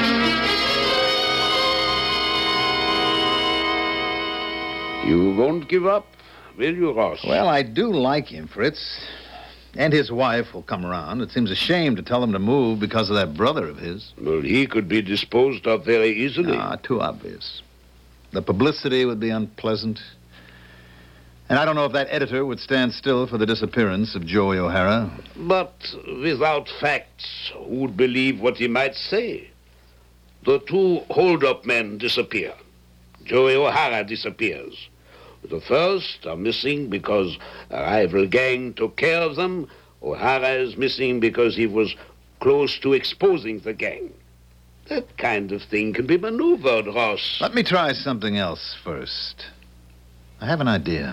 You won't give up, will you, Ross? Well, I do like him, Fritz. And his wife will come around. It seems a shame to tell him to move because of that brother of his. Well, he could be disposed of very easily. Too obvious. The publicity would be unpleasant. And I don't know if that editor would stand still for the disappearance of Joey O'Hara. But without facts, who would believe what he might say? The two hold-up men disappear. Joey O'Hara disappears. The first are missing because a rival gang took care of them. O'Hara is missing because he was close to exposing the gang. That kind of thing can be maneuvered, Ross. Let me try something else first. I have an idea.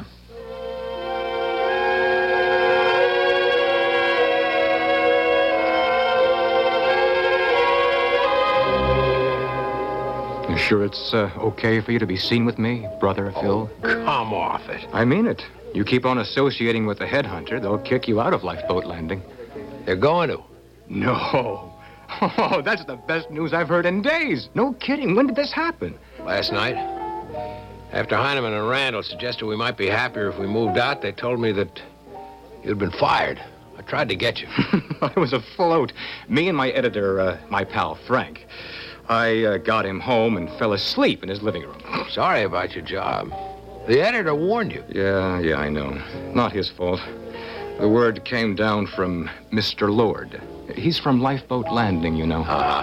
You sure it's okay for you to be seen with me, brother Phil? Come off it. I mean it. You keep on associating with the headhunter, they'll kick you out of Lifeboat Landing. They're going to. No. Oh, that's the best news I've heard in days. No kidding. When did this happen? Last night. After Heinemann and Randall suggested we might be happier if we moved out, they told me that you'd been fired. I tried to get you. I was afloat. Me and my editor, my pal, Frank. I got him home and fell asleep in his living room. Sorry about your job. The editor warned you. Yeah, I know. Not his fault. The word came down from Mr. Lord. He's from Lifeboat Landing, you know.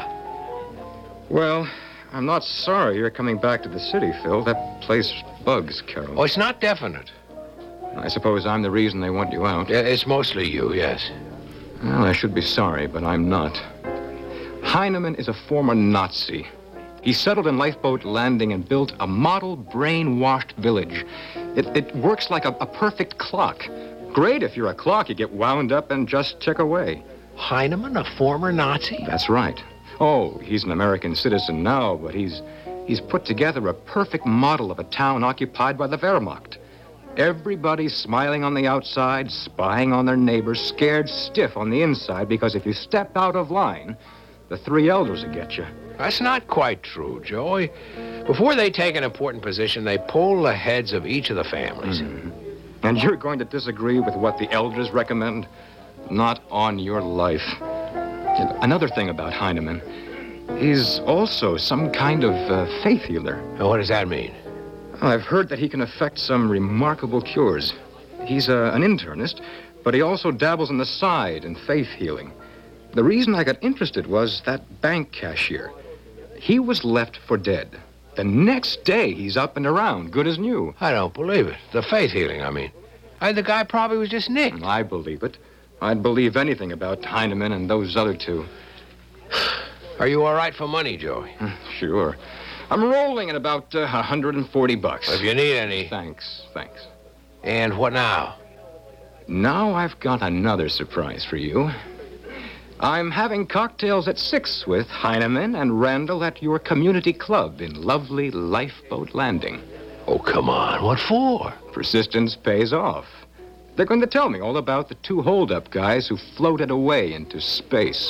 Well, I'm not sorry you're coming back to the city, Phil. That place bugs Carol. Oh, it's not definite. I suppose I'm the reason they want you out. Yeah, it's mostly you, yes. Well, I should be sorry, but I'm not. Heinemann is a former Nazi. He settled in Lifeboat Landing and built a model brainwashed village. It works like a perfect clock. Great if you're a clock. You get wound up and just tick away. Heinemann, a former Nazi? That's right. Oh, he's an American citizen now, but he's put together a perfect model of a town occupied by the Wehrmacht. Everybody's smiling on the outside, spying on their neighbors, scared stiff on the inside, because if you step out of line, the three elders will get you. That's not quite true, Joey. Before they take an important position, they poll the heads of each of the families. Mm-hmm. And you're going to disagree with what the elders recommend? Not on your life. Another thing about Heinemann, he's also some kind of faith healer. What does that mean? I've heard that he can effect some remarkable cures. He's an internist, but he also dabbles on the side in faith healing. The reason I got interested was that bank cashier. He was left for dead. The next day, he's up and around, good as new. I don't believe it. The faith healing, I mean. The guy probably was just nicked. I believe it. I'd believe anything about Heinemann and those other two. Are you all right for money, Joey? Sure. I'm rolling at about $140. If you need any. Thanks. And what now? Now I've got another surprise for you. I'm having cocktails at 6 with Heinemann and Randall at your community club in lovely Lifeboat Landing. Oh, come on. What for? Persistence pays off. They're going to tell me all about the two hold-up guys who floated away into space.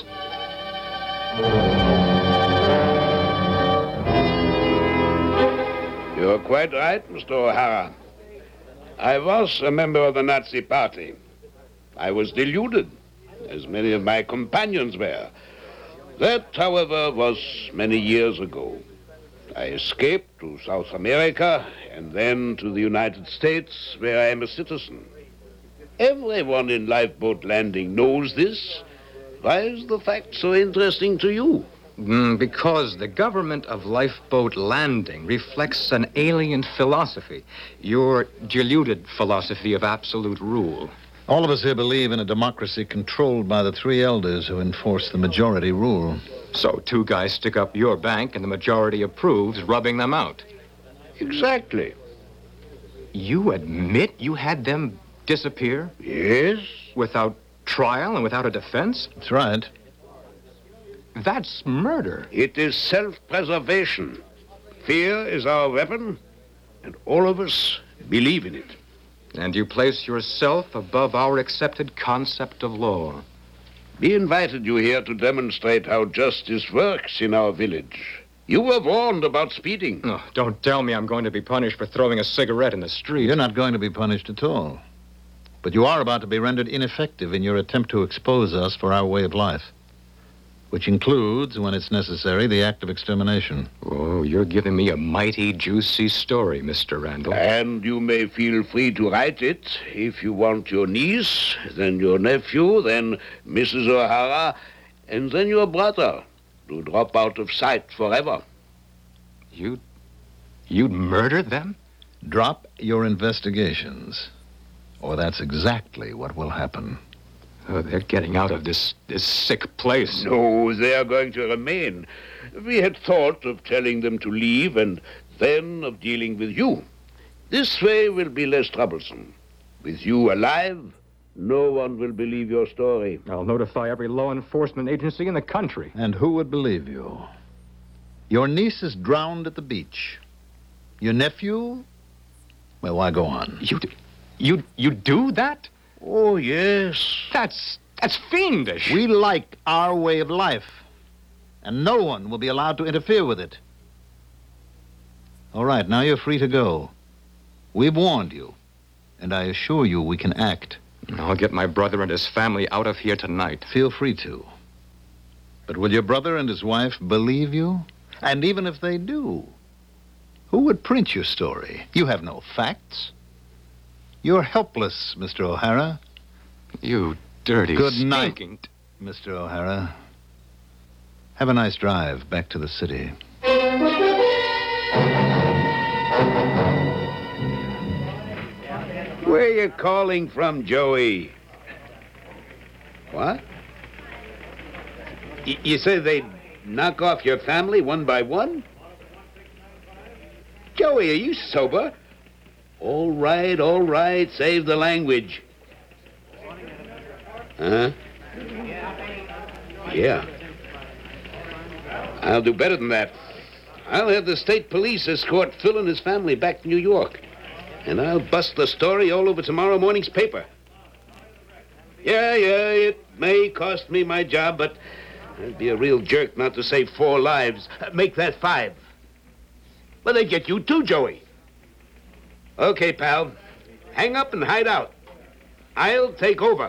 You're quite right, Mr. O'Hara. I was a member of the Nazi Party. I was deluded, as many of my companions were. That, however, was many years ago. I escaped to South America and then to the United States, where I am a citizen. Everyone in Lifeboat Landing knows this. Why is the fact so interesting to you? Because the government of Lifeboat Landing reflects an alien philosophy, your deluded philosophy of absolute rule. All of us here believe in a democracy controlled by the three elders who enforce the majority rule. So two guys stick up your bank and the majority approves, rubbing them out. Exactly. You admit you had them disappear? Yes. Without trial and without a defense? That's right. That's murder. It is self-preservation. Fear is our weapon, and all of us believe in it. And you place yourself above our accepted concept of law. We invited you here to demonstrate how justice works in our village. You were warned about speeding. Oh, don't tell me I'm going to be punished for throwing a cigarette in the street. You're not going to be punished at all. But you are about to be rendered ineffective in your attempt to expose us for our way of life, which includes, when it's necessary, the act of extermination. Oh, you're giving me a mighty juicy story, Mr. Randall. And you may feel free to write it if you want your niece, then your nephew, then Mrs. O'Hara, and then your brother to drop out of sight forever. You'd murder them? Drop your investigations, or that's exactly what will happen. Oh, they're getting out of this sick place. No, they are going to remain. We had thought of telling them to leave and then of dealing with you. This way will be less troublesome. With you alive, no one will believe your story. I'll notify every law enforcement agency in the country. And who would believe you? Your niece is drowned at the beach. Your nephew? Well, why go on? You do that? Oh, yes. That's fiendish. We like our way of life, and no one will be allowed to interfere with it. All right, now you're free to go. We've warned you, and I assure you we can act. I'll get my brother and his family out of here tonight. Feel free to. But will your brother and his wife believe you? And even if they do, who would print your story? You have no facts. You're helpless, Mr. O'Hara. You dirty, Good night, stinking... Mr. O'Hara. Have a nice drive back to the city. Where you calling from, Joey? What? You say they'd knock off your family one by one? Joey, are you sober? All right, save the language. Huh? Yeah. I'll do better than that. I'll have the state police escort Phil and his family back to New York. And I'll bust the story all over tomorrow morning's paper. Yeah, it may cost me my job, but I'd be a real jerk not to save 4 lives. Make that 5. Well, they get you too, Joey. Okay, pal. Hang up and hide out. I'll take over.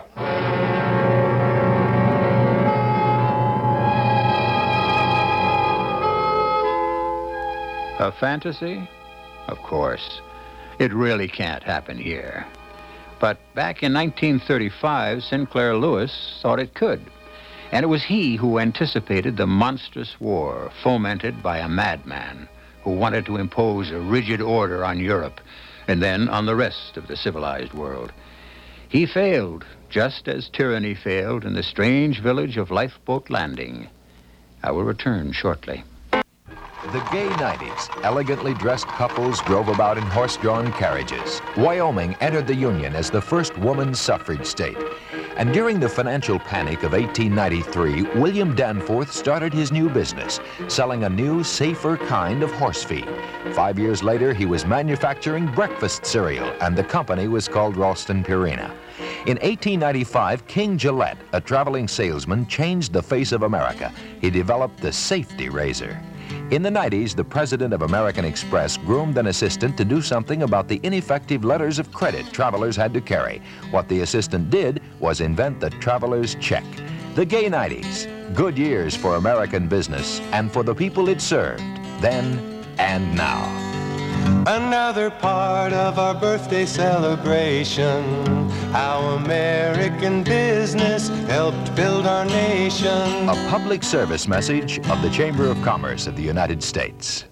A fantasy? Of course. It really can't happen here. But back in 1935, Sinclair Lewis thought it could. And it was he who anticipated the monstrous war fomented by a madman who wanted to impose a rigid order on Europe and then on the rest of the civilized world. He failed, just as tyranny failed in the strange village of Lifeboat Landing. I will return shortly. The gay 90s, elegantly dressed couples drove about in horse-drawn carriages. Wyoming entered the Union as the first woman's suffrage state. And during the financial panic of 1893, William Danforth started his new business, selling a new, safer kind of horse feed. 5 years later, he was manufacturing breakfast cereal, and the company was called Ralston Purina. In 1895, King Gillette, a traveling salesman, changed the face of America. He developed the safety razor. In the 90s, the president of American Express groomed an assistant to do something about the ineffective letters of credit travelers had to carry. What the assistant did was invent the traveler's check. The gay 90s, good years for American business and for the people it served, then and now. Another part of our birthday celebration, how American business helped build our nation. A public service message of the Chamber of Commerce of the United States.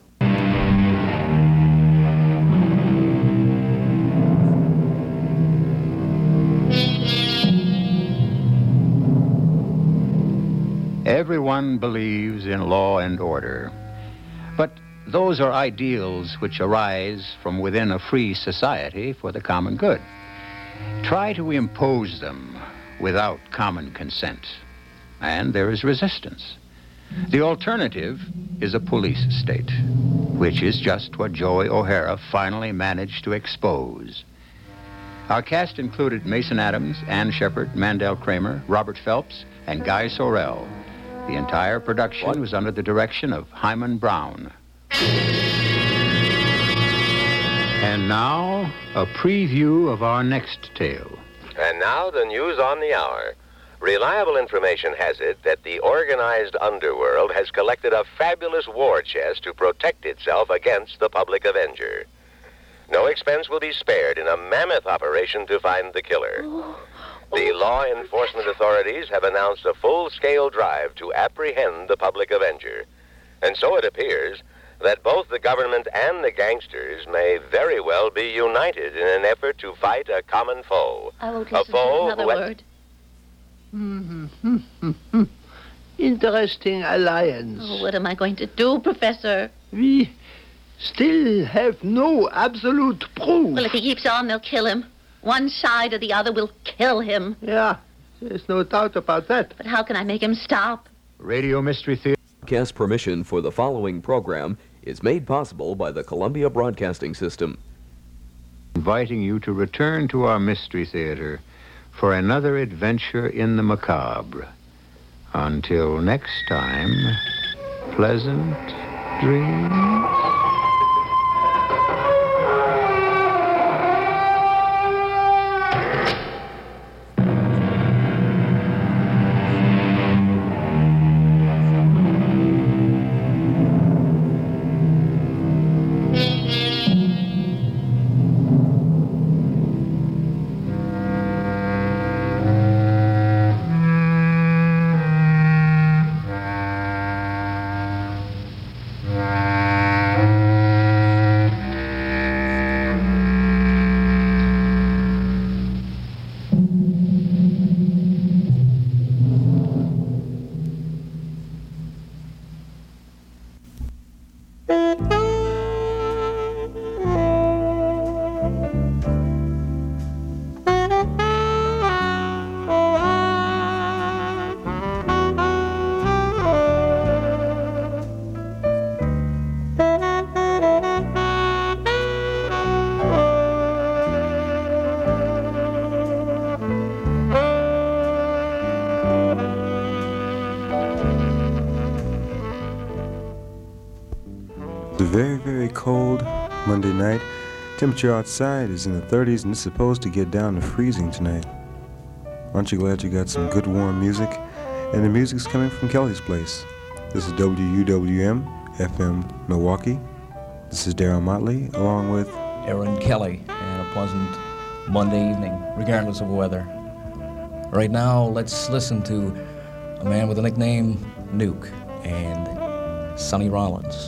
Everyone believes in law and order, but those are ideals which arise from within a free society for the common good. Try to impose them without common consent, and there is resistance. The alternative is a police state, which is just what Joey O'Hara finally managed to expose. Our cast included Mason Adams, Ann Shepard, Mandel Kramer, Robert Phelps, and Guy Sorrell. The entire production was under the direction of Hyman Brown. And now, a preview of our next tale. And now, the news on the hour. Reliable information has it that the organized underworld has collected a fabulous war chest to protect itself against the public avenger. No expense will be spared in a mammoth operation to find the killer. The law enforcement authorities have announced a full-scale drive to apprehend the public avenger. And so it appears that both the government and the gangsters may very well be united in an effort to fight a common foe. I won't listen to another word. Interesting alliance. Oh, what am I going to do, Professor? We still have no absolute proof. Well, if he keeps on, they'll kill him. One side or the other will kill him. Yeah, there's no doubt about that. But how can I make him stop? Radio Mystery Theater. Broadcast permission for the following program is made possible by the Columbia Broadcasting System. Inviting you to return to our Mystery Theater for another adventure in the macabre. Until next time, pleasant dreams. very, very cold Monday night. Temperature outside is in the 30s and it's supposed to get down to freezing tonight. Aren't you glad you got some good warm music? And the music's coming from Kelly's Place. This is WUWM FM Milwaukee. This is Darryl Motley along with Aaron Kelly, and a pleasant Monday evening, regardless of weather. Right now, let's listen to a man with the nickname Nuke and Sonny Rollins.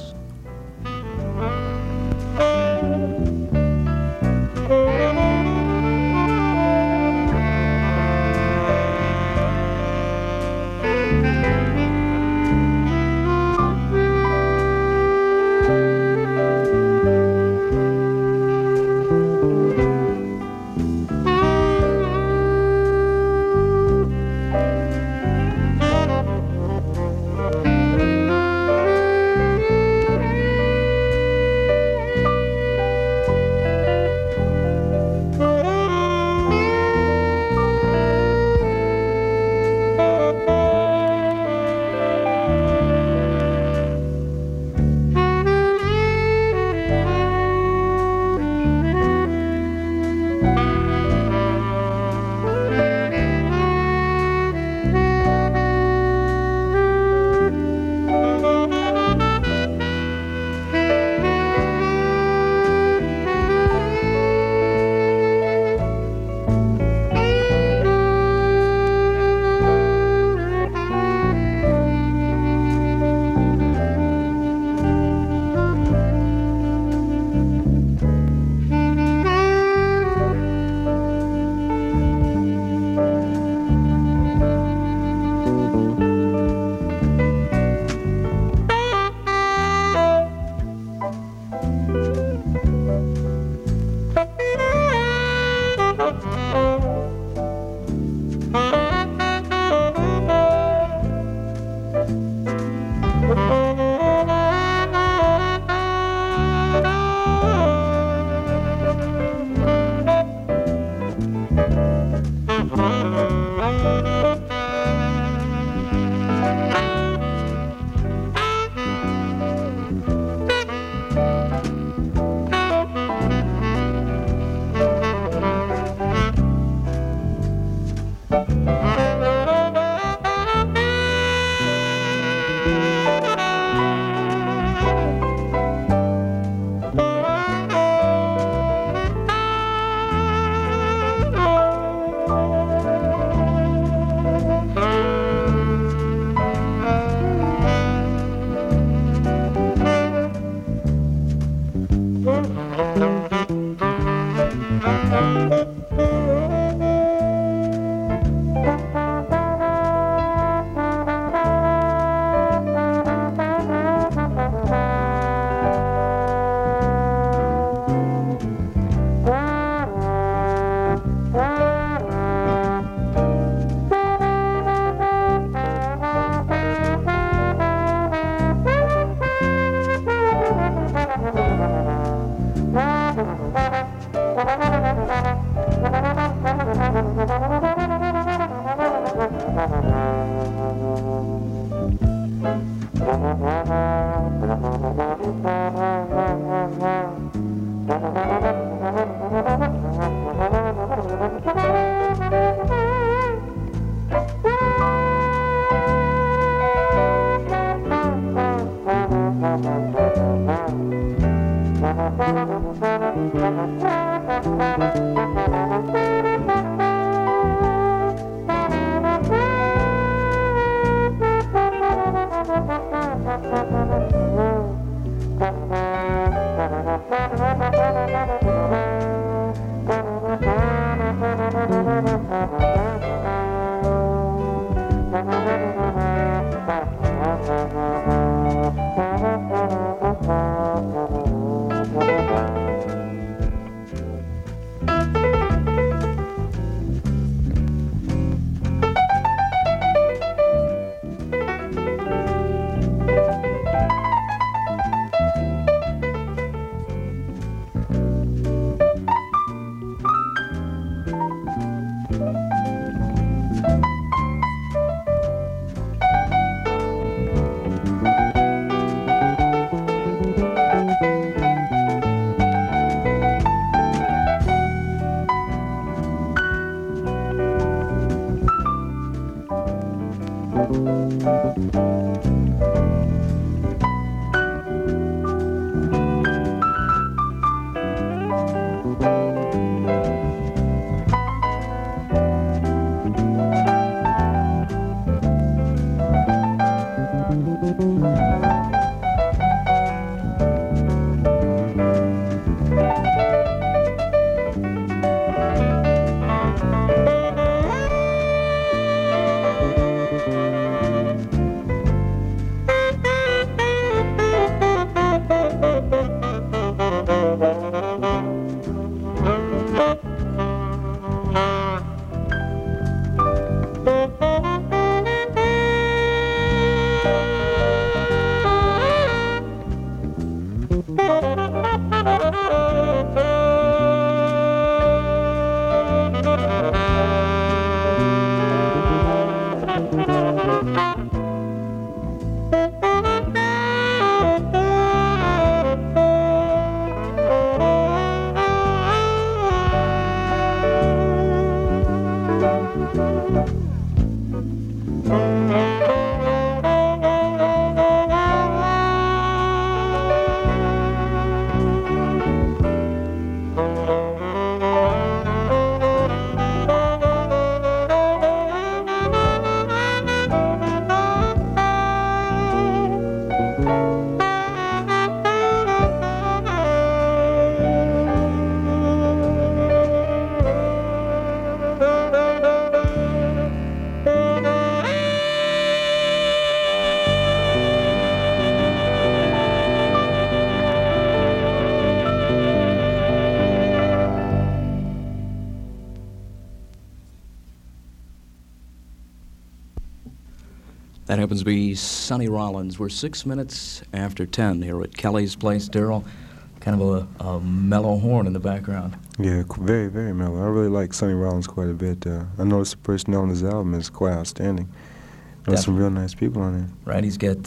That happens to be Sonny Rollins. We're 6 minutes after 10 here at Kelly's Place. Daryl, kind of a mellow horn in the background. Yeah, very, very mellow. I really like Sonny Rollins quite a bit. I noticed the personnel on his album is quite outstanding. There's some real nice people on there. Right, he's got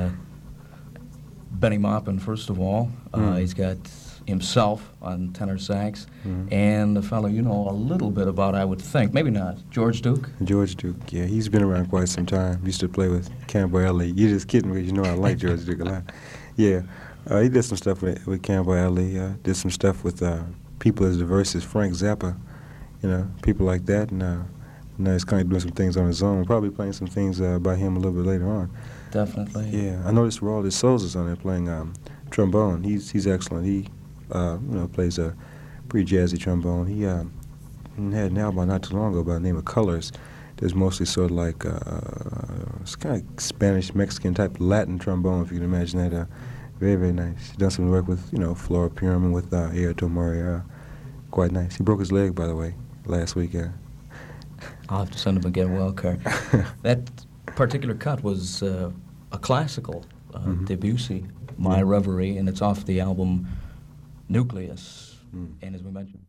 Benny Maupin, first of all. He's got himself on tenor sax, and a fellow you know a little bit about, I would think. Maybe not. George Duke? George Duke, yeah. He's been around quite some time. Used to play with Campbell Ellie. You're just kidding because you know I like George Duke a lot. Yeah, he did some stuff with Campbell Ellie. Did some stuff with people as diverse as Frank Zappa. You know, people like that. And now he's kind of doing some things on his own. Probably playing some things by him a little bit later on. Definitely. Yeah, I noticed Roald Souza's on there playing trombone. He's excellent. He plays a pretty jazzy trombone. He had an album not too long ago by the name of Colors. There's mostly sort of like it's kind of like Spanish, Mexican type Latin trombone, if you can imagine that. Very, very nice. He's done some work with Flora Purim and with Airto Moria. Quite nice. He broke his leg, by the way, last week. I'll have to send him a get well card. That particular cut was a classical, Debussy, My Reverie, and it's off the album Nucleus. And as we mentioned,